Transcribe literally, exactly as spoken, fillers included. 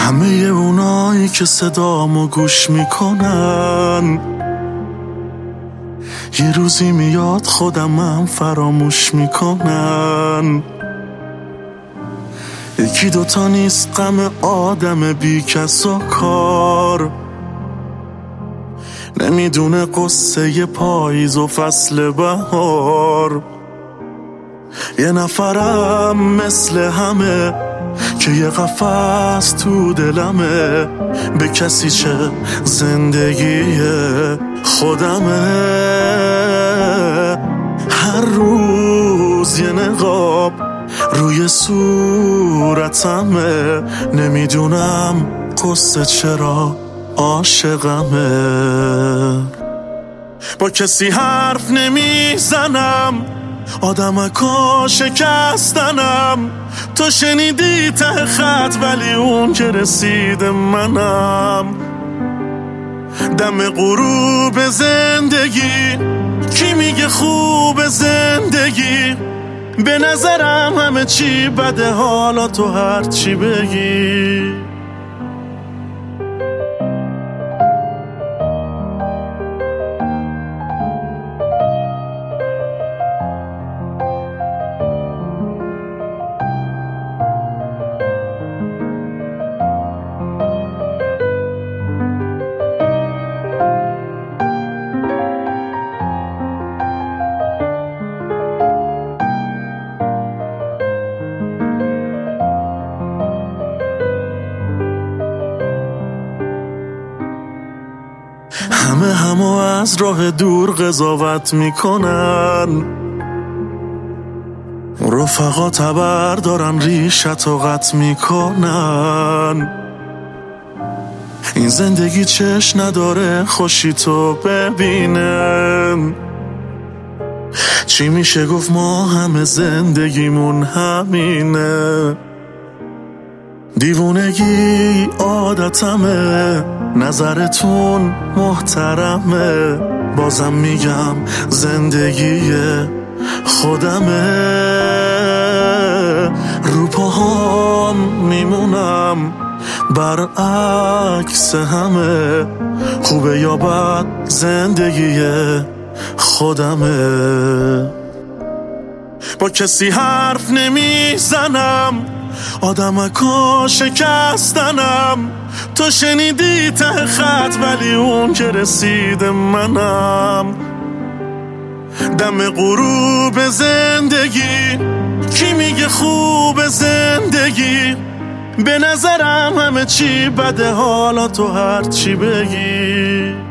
همه اونایی که صدامو گوش میکنن یه روزی میاد خودمم فراموش میکنن. یکی دوتا نیست غم آدم بی کس و کار، نمیدونه قصه پاییز و فصل بهار. یه نفرم مثل همه که یه قفس تو دلمه، به کسی چه زندگی خودمه. هر روز یه نقاب روی صورتمه، نمیدونم قصه چرا عاشقمه. با کسی حرف نمیزنم، آدمکا شکستنم. تو شنیدی ته خط ولی اون که رسید منم. دم غروب زندگی کی میگه خوب زندگی؟ به نظرم همه چی بده، حالا تو هر چی بگی. همه همو از راه دور قضاوت میکنن، رفقا تبر دارن ریشت و قط میکنن. این زندگی چش نداره خوشی تو ببینن. چی میشه گفت ما همه زندگیمون همینه. دیوونگی عادتمه، نظرتون محترمه. بازم میگم زندگی خودمه. رو پاهام میمونم برعکس همه، خوبه یا بد زندگی خودمه. با کسی حرف نمیزنم، آدمکا شکستنم. تو شنیدی ته خط ولی اون که رسید منم. دم غروب زندگی کی میگه خوب زندگی؟ به نظرم همه چی بده، حالا تو هر چی بگی.